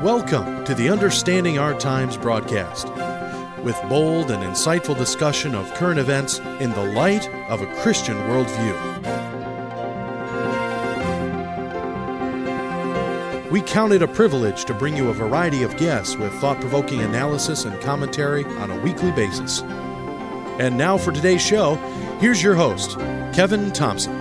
Welcome to the Understanding Our Times broadcast, with bold and insightful discussion of current events in the light of a Christian worldview. We count it a privilege to bring you a variety of guests with thought-provoking analysis and commentary on a weekly basis. And now for today's show, here's your host, Kevin Thompson.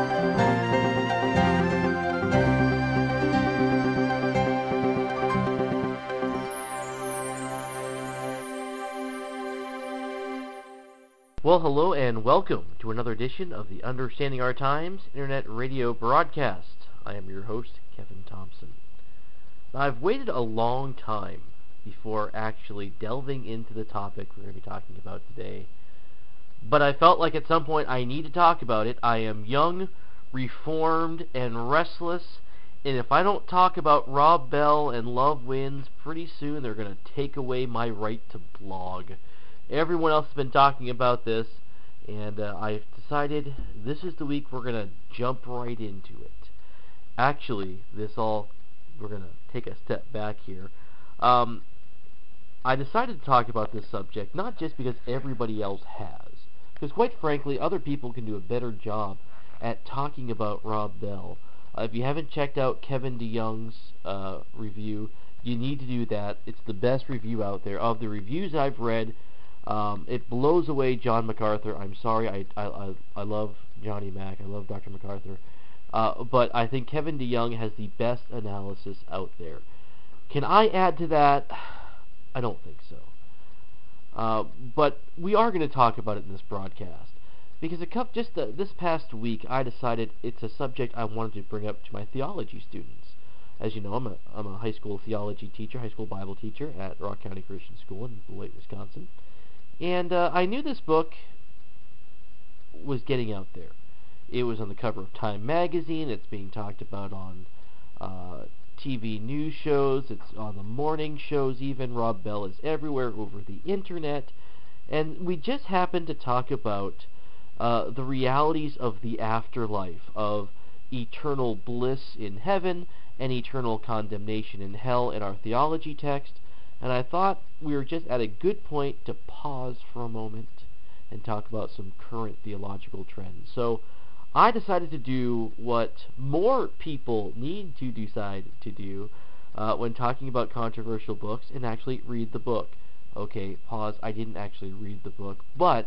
Well, hello and welcome to another edition of the Understanding Our Times Internet Radio broadcast. I am your host, Kevin Thompson. Now, I've waited a long time before actually delving into the topic we're going to be talking about today, but I felt like at some point I need to talk about it. I am young, reformed, and restless, and if I don't talk about Rob Bell and Love Wins, pretty soon they're going to take away my right to blog. Everyone else has been talking about this, and I've decided this is the week we're going to jump right into it. Actually, we're going to take a step back here. I decided to talk about this subject not just because everybody else has, because quite frankly, other people can do a better job at talking about Rob Bell. If you haven't checked out Kevin DeYoung's review, you need to do that. It's the best review out there. Of the reviews I've read, it blows away John MacArthur. I'm sorry, I love Johnny Mac. I love Dr. MacArthur. But I think Kevin DeYoung has the best analysis out there. Can I add to that? I don't think so. But we are going to talk about it in this broadcast. Because this past week, I decided it's a subject I wanted to bring up to my theology students. As you know, I'm a high school theology teacher, high school Bible teacher at Rock County Christian School in Beloit, Wisconsin. And I knew this book was getting out there. It was on the cover of Time magazine. It's being talked about on TV news shows. It's on the morning shows even. Rob Bell is everywhere over the internet. And we just happened to talk about the realities of the afterlife, of eternal bliss in heaven and eternal condemnation in hell in our theology text. And I thought we were just at a good point to pause for a moment and talk about some current theological trends. So I decided to do what more people need to decide to do when talking about controversial books, and actually read the book. Okay, pause. I didn't actually read the book, but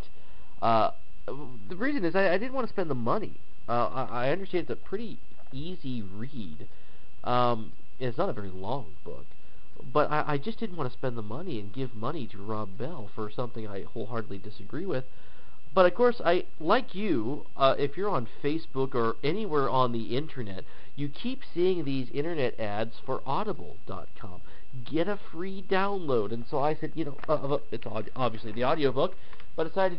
the reason is I didn't want to spend the money. I understand it's a pretty easy read. It's not a very long book. But I just didn't want to spend the money and give money to Rob Bell for something I wholeheartedly disagree with. But of course, like you, if you're on Facebook or anywhere on the internet, you keep seeing these internet ads for Audible.com. Get a free download. And so I said, it's obviously the audiobook, but I decided,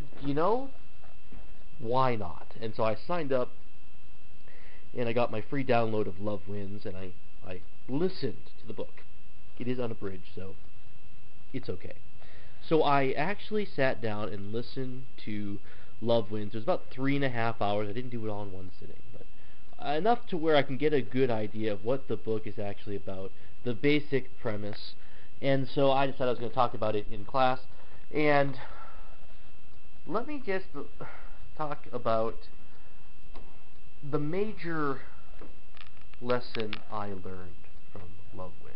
why not? And so I signed up, and I got my free download of Love Wins, and I listened to the book. It is unabridged, so it's okay. So I actually sat down and listened to Love Wins. It was about 3.5 hours. I didn't do it all in one sitting, but enough to where I can get a good idea of what the book is actually about, the basic premise. And so I decided I was going to talk about it in class. And let me just talk about the major lesson I learned from Love Wins.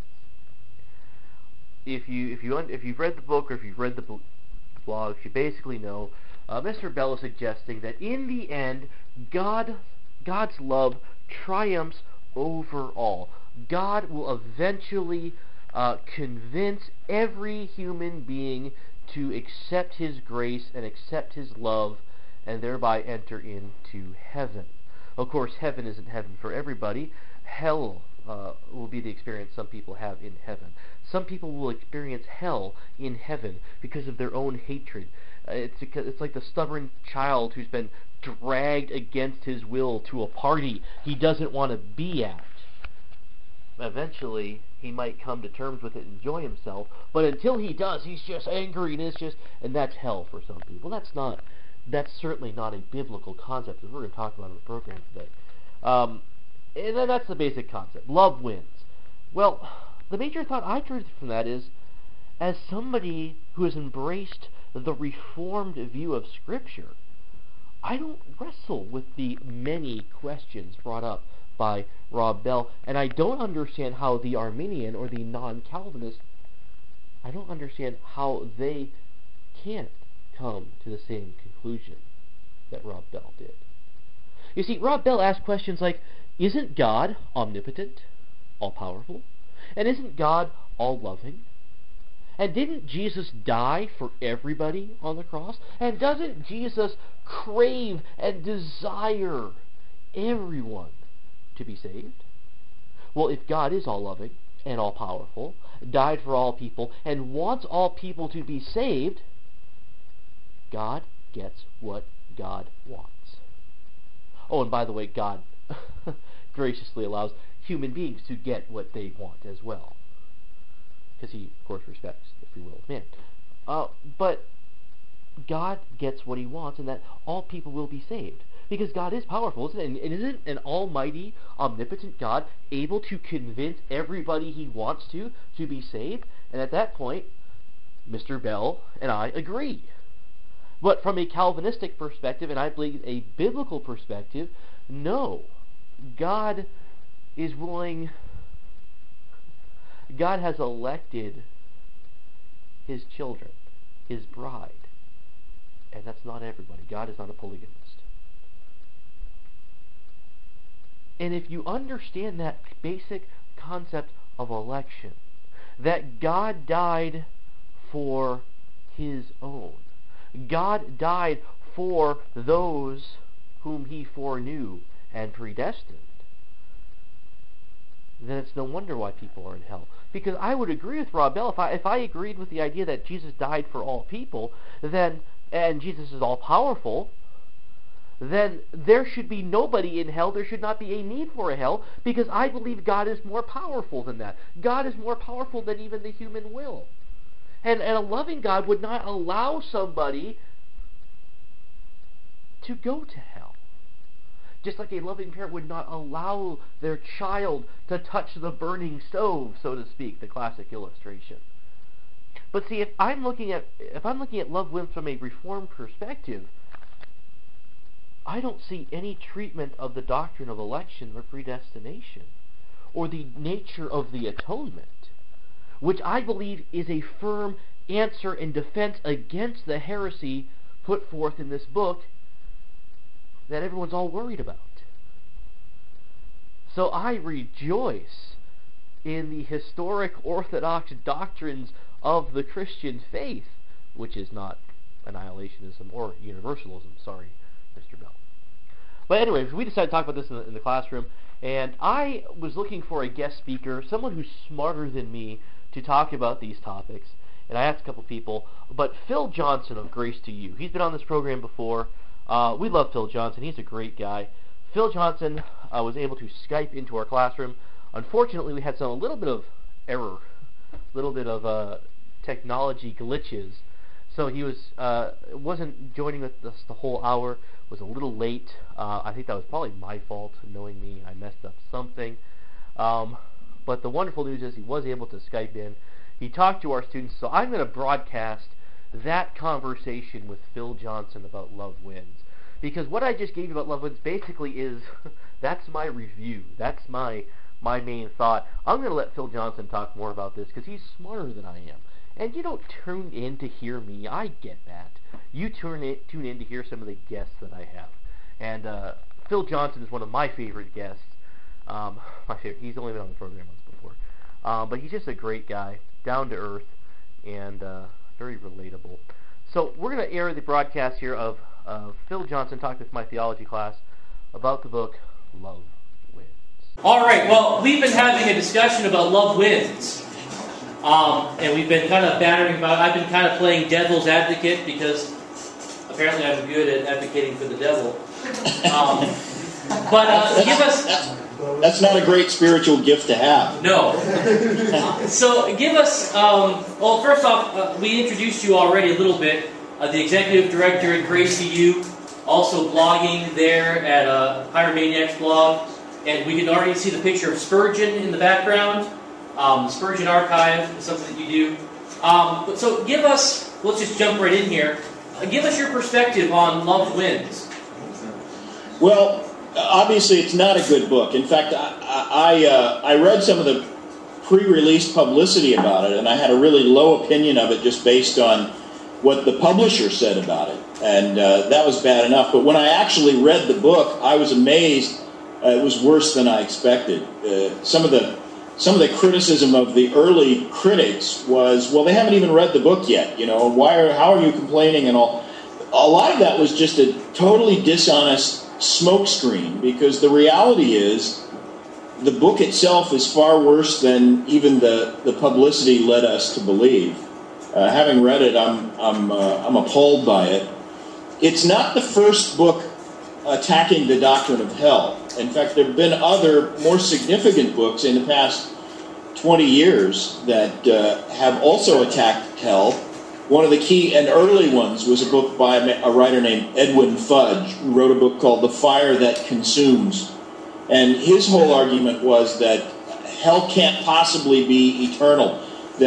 If you've read the book or if you've read the blogs, you basically know Mr. Bell is suggesting that in the end, God's love triumphs over all. God will eventually convince every human being to accept His grace and accept His love, and thereby enter into heaven. Of course, heaven isn't heaven for everybody. Hell will be the experience some people have in heaven. Some people will experience hell in heaven because of their own hatred. It's like the stubborn child who's been dragged against his will to a party he doesn't want to be at. Eventually, he might come to terms with it and enjoy himself, but until he does, he's just angry, and that's hell for some people. That's certainly not a biblical concept, as we're going to talk about in the program today. And then that's the basic concept. Love wins. Well, the major thought I drew from that is, as somebody who has embraced the Reformed view of Scripture, I don't wrestle with the many questions brought up by Rob Bell, and I don't understand how the Arminian or the non-Calvinist, I don't understand how they can't come to the same conclusion that Rob Bell did. You see, Rob Bell asked questions like, isn't God omnipotent, all-powerful? And isn't God all-loving? And didn't Jesus die for everybody on the cross? And doesn't Jesus crave and desire everyone to be saved? Well, if God is all-loving and all-powerful, died for all people, and wants all people to be saved, God gets what God wants. Oh, and by the way, God graciously allows human beings to get what they want as well, because he, of course, respects the free will of man. But God gets what he wants, and that all people will be saved, because God is powerful, isn't it? And isn't an almighty, omnipotent God able to convince everybody he wants to be saved? And at that point, Mr. Bell and I agree. But from a Calvinistic perspective, and I believe a biblical perspective, no. God is willing, God has elected his children, his bride. And that's not everybody. God is not a polygamist. And if you understand that basic concept of election, that God died for his own, God died for those whom he foreknew and predestined, then it's no wonder why people are in hell. Because I would agree with Rob Bell, if I agreed with the idea that Jesus died for all people, then, and Jesus is all-powerful, then there should be nobody in hell. There should not be a need for a hell, because I believe God is more powerful than that. God is more powerful than even the human will. And a loving God would not allow somebody to go to hell. Just like a loving parent would not allow their child to touch the burning stove, so to speak, the classic illustration. But see, if I'm looking at love wins from a Reformed perspective, I don't see any treatment of the doctrine of election or predestination, or the nature of the atonement, which I believe is a firm answer and defense against the heresy put forth in this book that everyone's all worried about. So I rejoice in the historic Orthodox doctrines of the Christian faith, which is not annihilationism or universalism. Sorry, Mr. Bell. But anyways, we decided to talk about this in the classroom, and I was looking for a guest speaker, someone who's smarter than me, to talk about these topics. And I asked a couple people, but Phil Johnson of Grace to You, he's been on this program before. We love Phil Johnson. He's a great guy. Phil Johnson was able to Skype into our classroom. Unfortunately, we had a little bit of error, a little bit of technology glitches. So he wasn't joining us the whole hour. Was a little late. I think that was probably my fault. Knowing me, I messed up something. But the wonderful news is he was able to Skype in. He talked to our students. So I'm going to broadcast that conversation with Phil Johnson about Love Wins. Because what I just gave you about Love Wins basically is, that's my review. That's my main thought. I'm going to let Phil Johnson talk more about this because he's smarter than I am. And you don't tune in to hear me. I get that. You tune in to hear some of the guests that I have. And Phil Johnson is one of my favorite guests. My favorite. He's only been on the program once before. But he's just a great guy, down to earth, and very relatable. So we're going to air the broadcast here of Phil Johnson talking with my theology class about the book Love Wins. All right, well, we've been having a discussion about Love Wins. And we've been kind of battering about, I've been kind of playing devil's advocate because apparently I'm good at advocating for the devil. But give us... That's not a great spiritual gift to have. No. So give us, well, first off, we introduced you already a little bit. The executive director at Grace to You, also blogging there at Pyromaniacs blog. And we can already see the picture of Spurgeon in the background. Spurgeon Archive is something that you do. So give us, let's just jump right in here. Give us your perspective on Love Wins. Well, obviously it's not a good book. In fact, I read some of the pre-release publicity about it, and I had a really low opinion of it just based on what the publisher said about it. And that was bad enough. But when I actually read the book, I was amazed. It was worse than I expected. Some of the criticism of the early critics was, well, they haven't even read the book yet. How are you complaining and all? A lot of that was just a totally dishonest smokescreen, because the reality is the book itself is far worse than even the publicity led us to believe. Having read it, I'm appalled by it. It's not the first book attacking the doctrine of hell. In fact, there have been other more significant books in the past 20 years that have also attacked hell. One of the key and early ones was a book by a writer named Edwin Fudge, who wrote a book called The Fire That Consumes. And his whole argument was that hell can't possibly be eternal.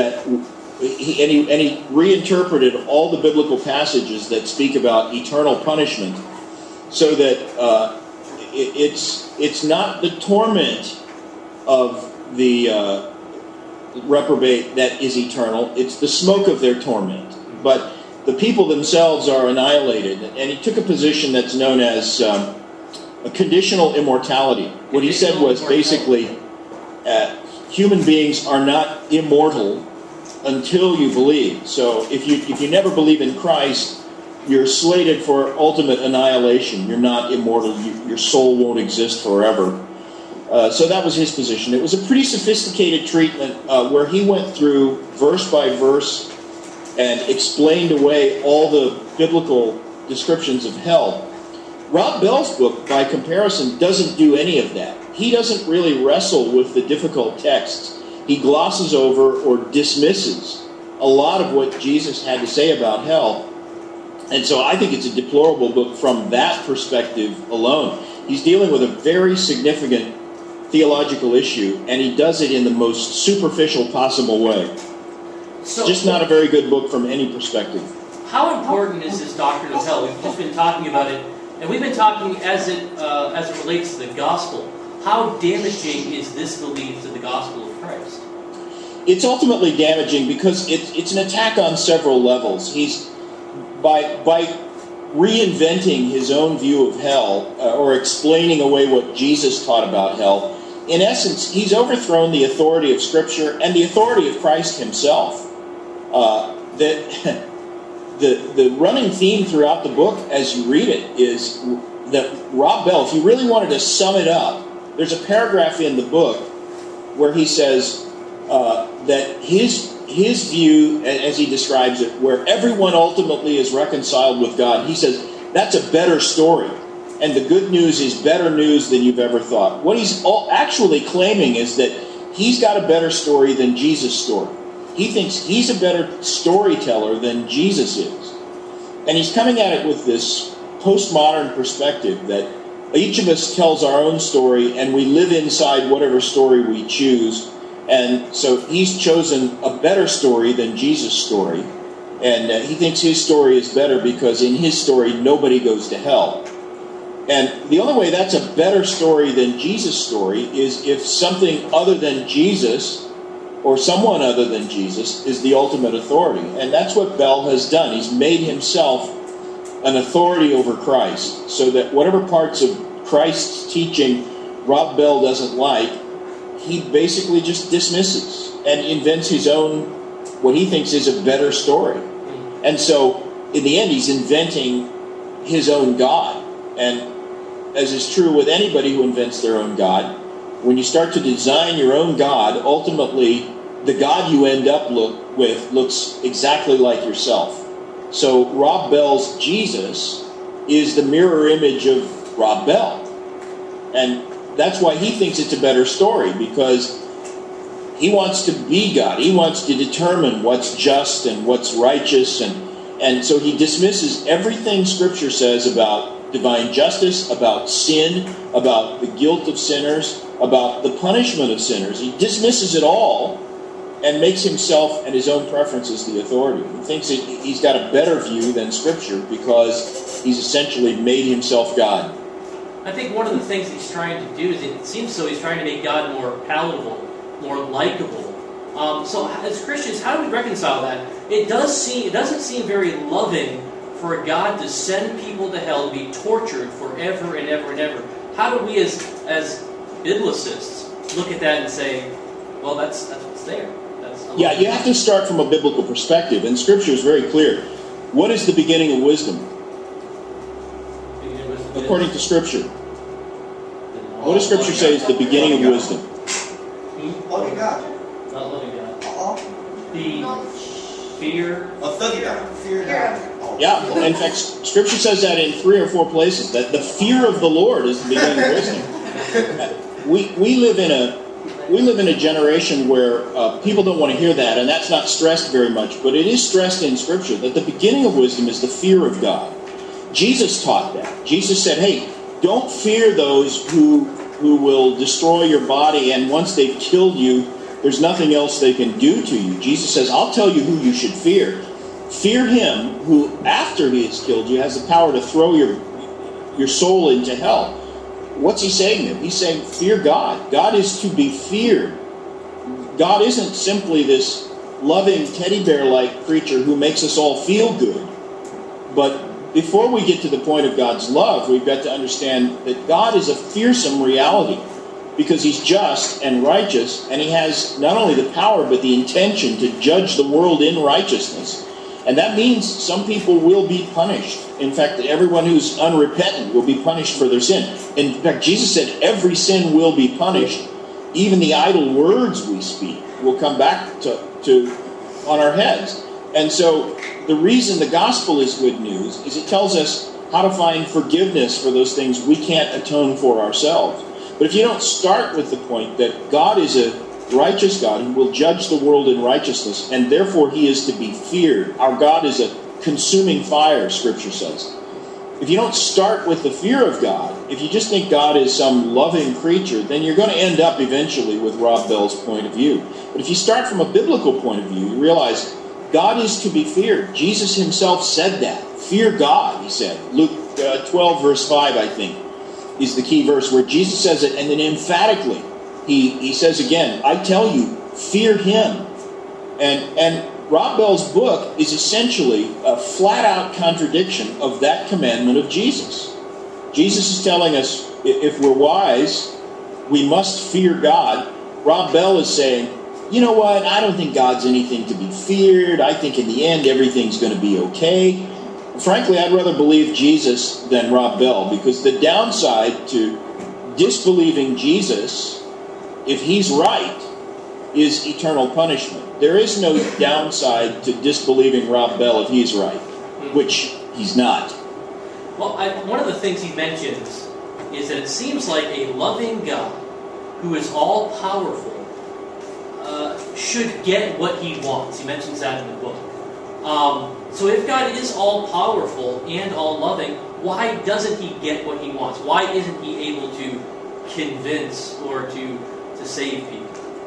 He reinterpreted all the biblical passages that speak about eternal punishment, so that it's not the torment of the reprobate that is eternal. It's the smoke of their torment. But the people themselves are annihilated. And he took a position that's known as a conditional immortality. What he said was basically human beings are not immortal until you believe. So if you never believe in Christ, you're slated for ultimate annihilation. You're not immortal. Your soul won't exist forever. So that was his position. It was a pretty sophisticated treatment where he went through verse by verse and explained away all the biblical descriptions of hell. Rob Bell's book, by comparison, doesn't do any of that. He doesn't really wrestle with the difficult texts. He glosses over or dismisses a lot of what Jesus had to say about hell. And so I think it's a deplorable book from that perspective alone. He's dealing with a very significant theological issue, and he does it in the most superficial possible way. So, just not a very good book from any perspective. How important is this doctrine of hell? We've just been talking about it, and we've been talking as it relates to the gospel. How damaging is this belief to the gospel of Christ? It's ultimately damaging because it's an attack on several levels. He's by reinventing his own view of hell or explaining away what Jesus taught about hell. In essence, he's overthrown the authority of Scripture and the authority of Christ himself. The running theme throughout the book, as you read it, is that Rob Bell, if you really wanted to sum it up, there's a paragraph in the book where he says that his view, as he describes it, where everyone ultimately is reconciled with God, he says that's a better story. And the good news is better news than you've ever thought. What he's actually claiming is that he's got a better story than Jesus' story. He thinks he's a better storyteller than Jesus is. And he's coming at it with this postmodern perspective that each of us tells our own story and we live inside whatever story we choose. And so he's chosen a better story than Jesus' story. And he thinks his story is better because in his story nobody goes to hell. And the only way that's a better story than Jesus' story is if something other than Jesus or someone other than Jesus is the ultimate authority. And that's what Bell has done. He's made himself an authority over Christ, so that whatever parts of Christ's teaching Rob Bell doesn't like, he basically just dismisses and invents his own, what he thinks is a better story. And so, in the end, he's inventing his own God. And as is true with anybody who invents their own God, when you start to design your own God, ultimately the God you end up with looks exactly like yourself. So Rob Bell's Jesus is the mirror image of Rob Bell. And that's why he thinks it's a better story, because he wants to be God. He wants to determine what's just and what's righteous. And so he dismisses everything Scripture says about divine justice, about sin, about the guilt of sinners. about the punishment of sinners. He dismisses it all and makes himself and his own preferences the authority. He thinks he's got a better view than Scripture because he's essentially made himself God. I think one of the things he's trying to do is, it seems so, he's trying to make God more palatable, more likable. So as Christians, how do we reconcile that? It doesn't seem very loving for God to send people to hell to be tortured forever and ever and ever. How do we as biblicists look at that and say, well, that's what's there? Yeah, you have to start from a biblical perspective, and Scripture is very clear. What is the beginning of wisdom? According to Scripture. What does Scripture say is the beginning of wisdom? Loving God. Not loving God. The fear of God. Fear God. Yeah, in fact, Scripture says that in 3 or 4 places, that the fear of the Lord is the beginning of wisdom. We live in a generation where people don't want to hear that, and that's not stressed very much, but it is stressed in Scripture that the beginning of wisdom is the fear of God. Jesus taught that. Jesus said, hey, don't fear those who will destroy your body, and once they've killed you, there's nothing else they can do to you. Jesus says, I'll tell you who you should fear. Fear him who, after he has killed you, has the power to throw your soul into hell. What's he saying there? He's saying, fear God. God is to be feared. God isn't simply this loving teddy bear-like creature who makes us all feel good. But before we get to the point of God's love, we've got to understand that God is a fearsome reality because he's just and righteous, and he has not only the power but the intention to judge the world in righteousness. And that means some people will be punished. In fact, everyone who's unrepentant will be punished for their sin. In fact, Jesus said every sin will be punished. Even the idle words we speak will come back to on our heads. And so the reason the gospel is good news is it tells us how to find forgiveness for those things we can't atone for ourselves. But if you don't start with the point that God is a righteous God who will judge the world in righteousness, and therefore he is to be feared. Our God is a consuming fire, Scripture says. If you don't start with the fear of God, if you just think God is some loving creature, then you're going to end up eventually with Rob Bell's point of view. But if you start from a biblical point of view, you realize God is to be feared. Jesus himself said that. Fear God, he said. Luke 12, verse 5, I think, is the key verse where Jesus says it, and then emphatically he says again, I tell you, fear him. And Rob Bell's book is essentially a flat-out contradiction of that commandment of Jesus. Jesus is telling us if we're wise, we must fear God. Rob Bell is saying, you know what, I don't think God's anything to be feared. I think in the end everything's going to be okay. Frankly, I'd rather believe Jesus than Rob Bell, because the downside to disbelieving Jesus, if he's right, is eternal punishment. There is no downside to disbelieving Rob Bell if he's right, which he's not. Well, one of the things he mentions is that it seems like a loving God who is all-powerful should get what he wants. He mentions that in the book. So if God is all-powerful and all-loving, why doesn't he get what he wants? Why isn't he able to convince or to save people?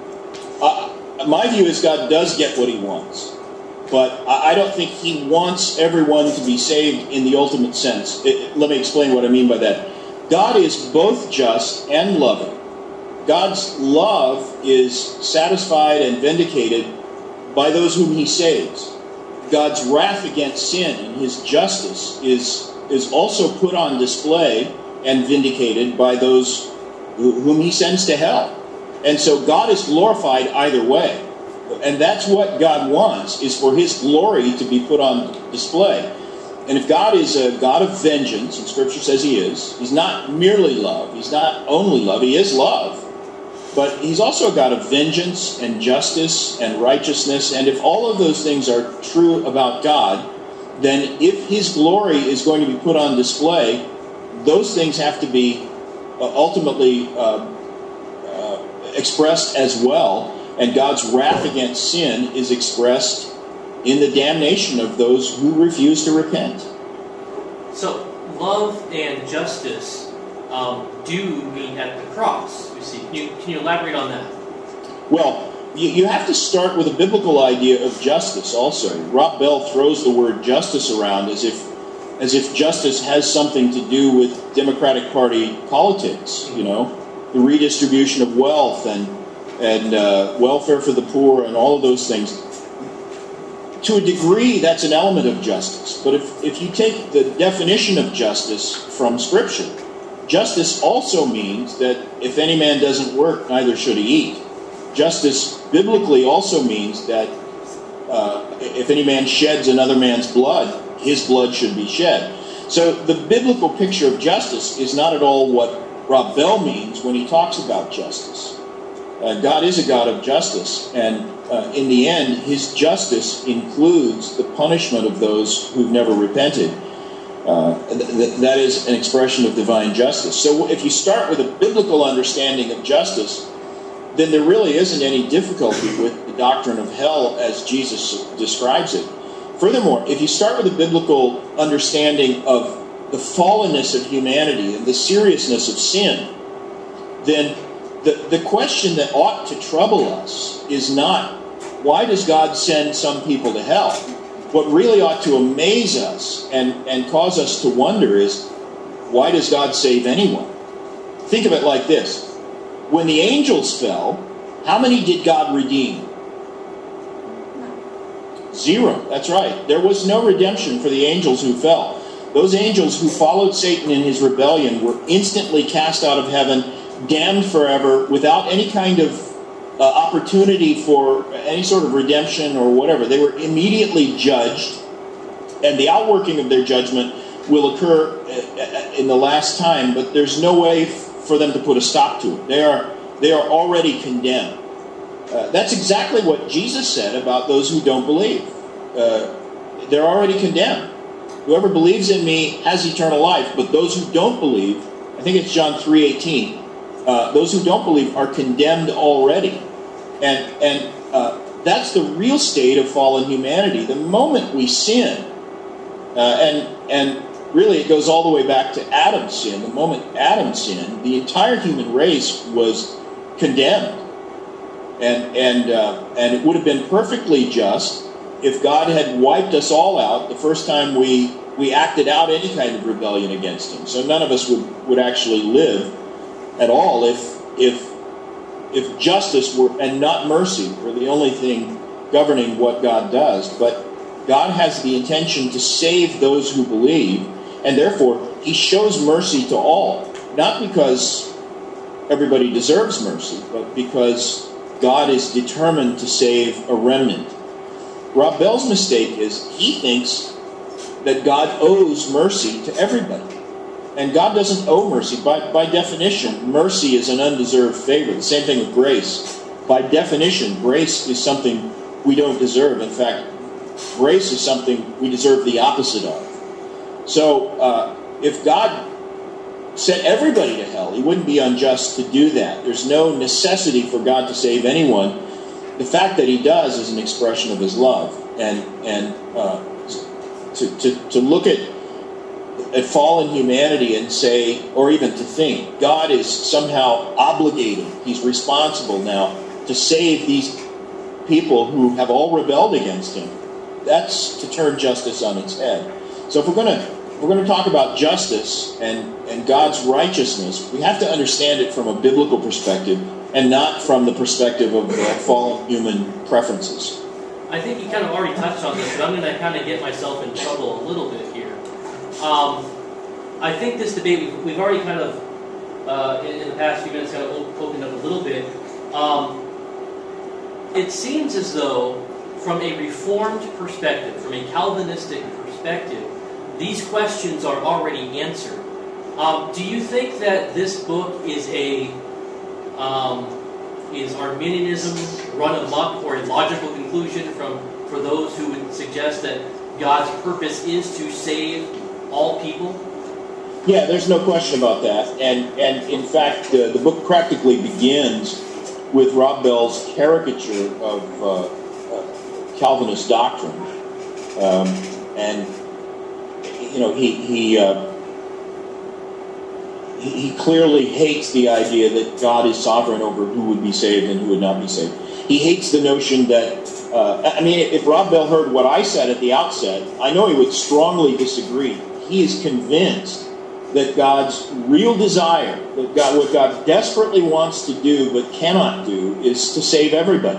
My view is God does get what he wants. But I don't think he wants everyone to be saved in the ultimate sense. Let me explain what I mean by that. God is both just and loving. God's love is satisfied and vindicated by those whom he saves. God's wrath against sin and his justice is also put on display and vindicated by those whom he sends to hell. And so God is glorified either way. And that's what God wants, is for his glory to be put on display. And if God is a God of vengeance, and Scripture says he is, he's not merely love, he's not only love, he is love. But he's also a God of vengeance and justice and righteousness. And if all of those things are true about God, then if his glory is going to be put on display, those things have to be ultimately expressed as well. And God's wrath against sin is expressed in the damnation of those who refuse to repent. So, love and justice do mean at the cross. You see, can you elaborate on that? Well, you have to start with a biblical idea of justice also. Rob Bell throws the word justice around as if justice has something to do with Democratic Party politics, you know, the redistribution of wealth and welfare for the poor and all of those things. To a degree, that's an element of justice. But if you take the definition of justice from Scripture, justice also means that if any man doesn't work, neither should he eat. Justice biblically also means that if any man sheds another man's blood, his blood should be shed. So the biblical picture of justice is not at all what Rob Bell means when he talks about justice. God is a God of justice, and in the end, his justice includes the punishment of those who've never repented. That is an expression of divine justice. So if you start with a biblical understanding of justice, then there really isn't any difficulty with the doctrine of hell as Jesus describes it. Furthermore, if you start with a biblical understanding of the fallenness of humanity and the seriousness of sin, then the question that ought to trouble us is not, why does God send some people to hell? What really ought to amaze us and cause us to wonder is, why does God save anyone? Think of it like this. When the angels fell, how many did God redeem? 0. That's right. There was no redemption for the angels who fell. Those angels who followed Satan in his rebellion were instantly cast out of heaven, damned forever, without any kind of opportunity for any sort of redemption or whatever. They were immediately judged, and the outworking of their judgment will occur in the last time, but there's no way for them to put a stop to it. They are already condemned. That's exactly what Jesus said about those who don't believe. They're already condemned. Whoever believes in me has eternal life, but those who don't believe, I think it's John 3:18, those who don't believe are condemned already. And that's the real state of fallen humanity. The moment we sin, and really it goes all the way back to Adam's sin. The moment Adam sinned, the entire human race was condemned. And it would have been perfectly just if God had wiped us all out the first time we acted out any kind of rebellion against him. So none of us would actually live at all if justice were and not mercy were the only thing governing what God does. But God has the intention to save those who believe, and therefore he shows mercy to all, not because everybody deserves mercy, but because God is determined to save a remnant. Rob Bell's mistake is he thinks that God owes mercy to everybody. And God doesn't owe mercy. By definition, mercy is an undeserved favor. The same thing with grace. By definition, grace is something we don't deserve. In fact, grace is something we deserve the opposite of. So if God sent everybody to hell, he wouldn't be unjust to do that. There's no necessity for God to save anyone. The fact that he does is an expression of his love. And to look at fallen humanity and say, or even to think, God is somehow obligated, he's responsible now to save these people who have all rebelled against him, that's to turn justice on its head. So if we're going to talk about justice and God's righteousness, we have to understand it from a biblical perspective and not from the perspective of fallen human preferences. I think you kind of already touched on this, but I'm going to kind of get myself in trouble a little bit here. I think this debate, we've already kind of, in the past few minutes, kind of opened up a little bit. It seems as though, from a Reformed perspective, from a Calvinistic perspective, these questions are already answered. Do you think that this book is is Arminianism run amok, or a logical conclusion for those who would suggest that God's purpose is to save all people? Yeah, there's no question about that. And in fact, the book practically begins with Rob Bell's caricature of Calvinist doctrine. And, you know, he clearly hates the idea that God is sovereign over who would be saved and who would not be saved. He hates the notion that, if Rob Bell heard what I said at the outset, I know he would strongly disagree. He is convinced that God's real desire, what God desperately wants to do but cannot do, is to save everybody.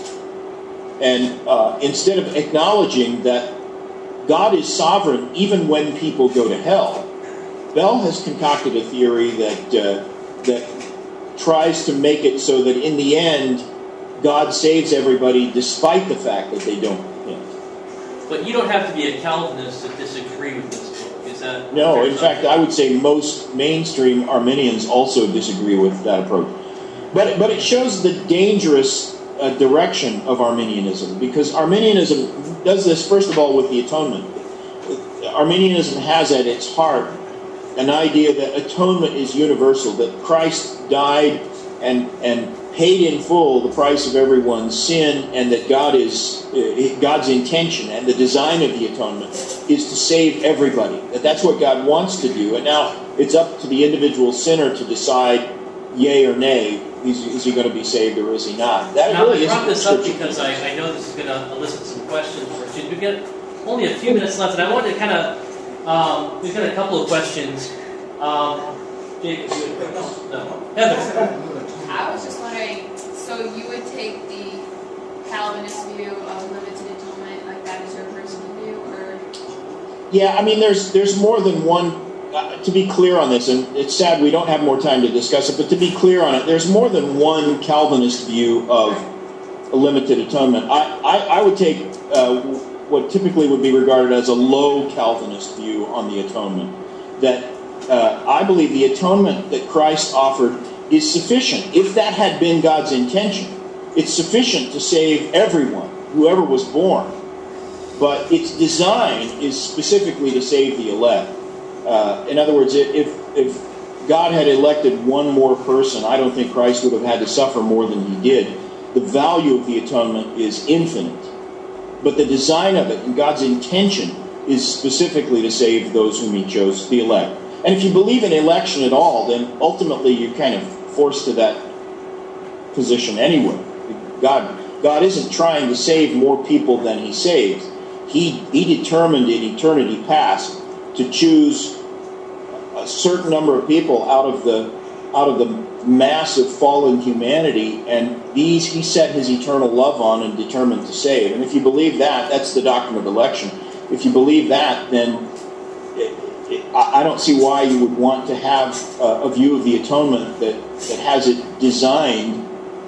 And instead of acknowledging that God is sovereign even when people go to hell, Bell has concocted a theory that tries to make it so that in the end, God saves everybody despite the fact that they don't repent. But you don't have to be a Calvinist to disagree with this book. Is that no? In fact, I would say most mainstream Arminians also disagree with that approach. But it shows the dangerous direction of Arminianism, because Arminianism does this, first of all, with the atonement. Arminianism has at its heart an idea that atonement is universal, that Christ died and paid in full the price of everyone's sin, and that God's intention and the design of the atonement is to save everybody. That's what God wants to do. And now it's up to the individual sinner to decide yea or nay. Is he going to be saved or is he not? That now, really I brought this up scripture. because I know this is going to elicit some questions for you. We've got only a few minutes left, and I wanted to kind of, we've got a couple of questions. Jacob, no. Heather. I was just wondering, so you would take the Calvinist view of limited atonement, like that is your personal view, or? Yeah, I mean, there's more than one. To be clear on this, and it's sad we don't have more time to discuss it, but to be clear on it, there's more than one Calvinist view of a limited atonement. I would take what typically would be regarded as a low Calvinist view on the atonement. That I believe the atonement that Christ offered is sufficient. If that had been God's intention, it's sufficient to save everyone, whoever was born. But its design is specifically to save the elect. In other words, if God had elected one more person, I don't think Christ would have had to suffer more than he did. The value of the atonement is infinite. But the design of it and God's intention is specifically to save those whom he chose, the elect. And if you believe in election at all, then ultimately you're kind of forced to that position anyway. God isn't trying to save more people than he saves. He determined in eternity past to choose a certain number of people out of the mass of fallen humanity, and these he set his eternal love on and determined to save. And if you believe that, that's the doctrine of election. If you believe that, then I don't see why you would want to have a view of the atonement that has it designed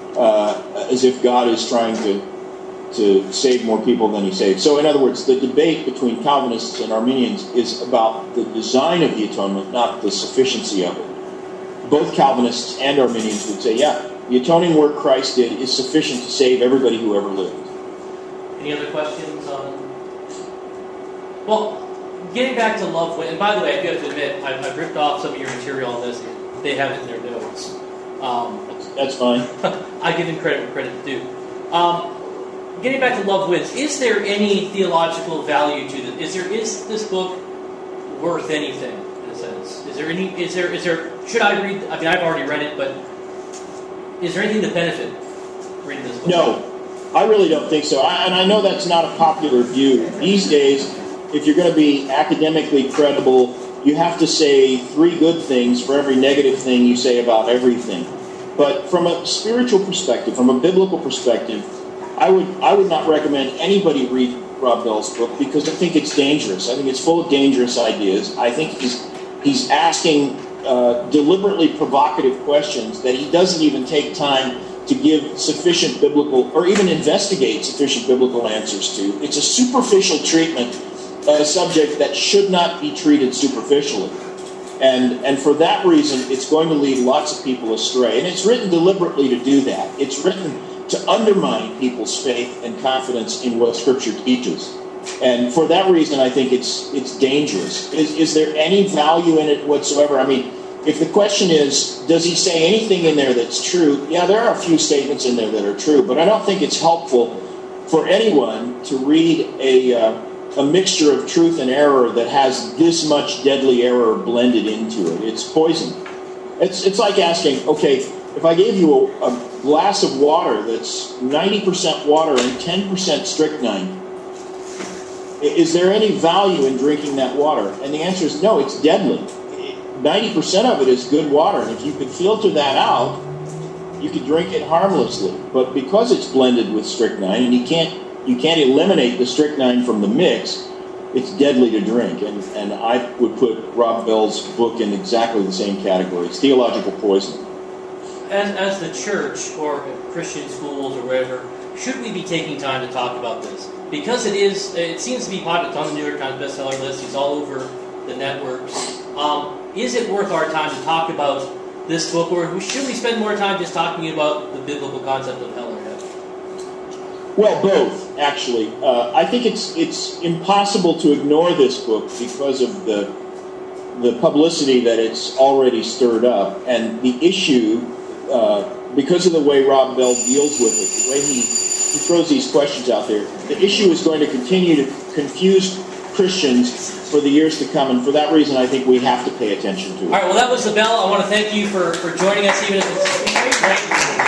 as if God is trying to save more people than he saved. So in other words, the debate between Calvinists and Arminians is about the design of the atonement, not the sufficiency of it. Both Calvinists and Arminians would say, yeah, the atoning work Christ did is sufficient to save everybody who ever lived. Any other questions on? Well, getting back to love, and by the way, I do have to admit, I've ripped off some of your material on this. They have it in their notes. That's fine. I give them credit where credit's due. Getting back to Love Wins, is there any theological value to this? Is this book worth anything in a sense? Should I read? I mean, I've already read it, but is there anything to benefit reading this book? No, I really don't think so. And I know that's not a popular view these days. If you're going to be academically credible, you have to say 3 good things for every negative thing you say about everything. But from a spiritual perspective, from a biblical perspective, I would not recommend anybody read Rob Bell's book because I think it's dangerous. I think it's full of dangerous ideas. I think he's asking deliberately provocative questions that he doesn't even take time to give sufficient biblical or even investigate sufficient biblical answers to. It's a superficial treatment of a subject that should not be treated superficially. And for that reason, it's going to lead lots of people astray. And it's written deliberately to do that. It's written to undermine people's faith and confidence in what Scripture teaches. And for that reason, I think it's dangerous. Is there any value in it whatsoever? I mean, if the question is, does he say anything in there that's true? Yeah, there are a few statements in there that are true, but I don't think it's helpful for anyone to read a mixture of truth and error that has this much deadly error blended into it. It's poison. It's like asking, okay, if I gave you a glass of water that's 90% water and 10% strychnine, is there any value in drinking that water? And the answer is no, it's deadly. 90% of it is good water, and if you could filter that out, you could drink it harmlessly. But because it's blended with strychnine, and you can't eliminate the strychnine from the mix, it's deadly to drink. And I would put Rob Bell's book in exactly the same category. It's theological poison. As the church or Christian schools or wherever, should we be taking time to talk about this? Because it seems to be popular. It's on the New York Times bestseller list. It's all over the networks. Is it worth our time to talk about this book, or should we spend more time just talking about the biblical concept of hell or heaven? Well, both, actually. I think it's impossible to ignore this book because of the publicity that it's already stirred up, and the issue, because of the way Rob Bell deals with it, the way he throws these questions out there, the issue is going to continue to confuse Christians for the years to come, and for that reason I think we have to pay attention to it. All right, well, that was the bell. I want to thank you for joining us, even if it's great.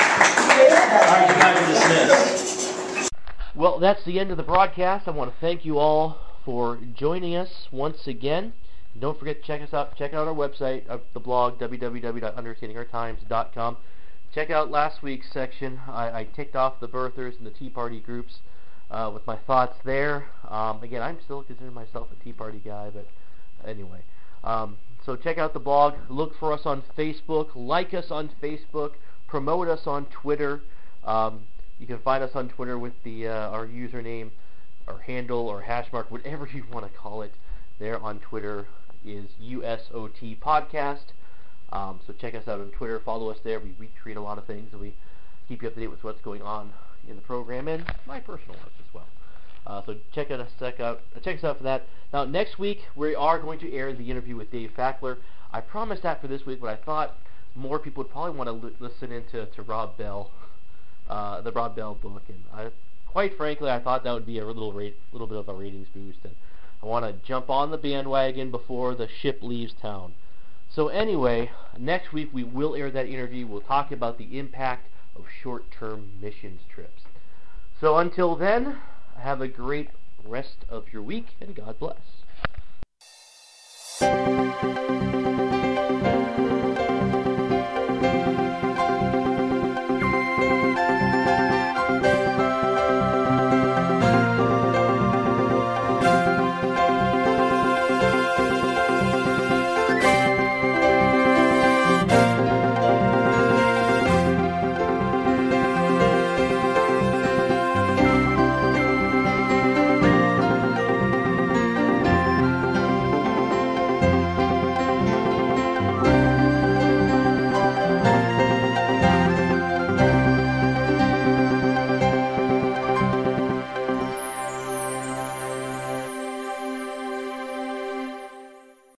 All right, you guys are dismissed. Well, that's the end of the broadcast. I want to thank you all for joining us once again. Don't forget to check us out. Check out our website, the blog, www.understandingourtimes.com. Check out last week's section. I ticked off the birthers and the Tea Party groups with my thoughts there. Again, I'm still considering myself a Tea Party guy, but anyway. So check out the blog. Look for us on Facebook. Like us on Facebook. Promote us on Twitter. You can find us on Twitter with our username, or handle, or hash mark, whatever you want to call it. There on Twitter is USOT Podcast. So check us out on Twitter. Follow us there. We retweet a lot of things, and we keep you up to date with what's going on in the program and my personal life as well. So check us out for that. Now, next week, we are going to air the interview with Dave Fackler. I promised that for this week, but I thought more people would probably want to listen into Rob Bell, the Rob Bell book, and quite frankly, I thought that would be a little bit of a ratings boost, and I want to jump on the bandwagon before the ship leaves town. So anyway, next week we will air that interview. We'll talk about the impact of short-term missions trips. So until then, have a great rest of your week, and God bless.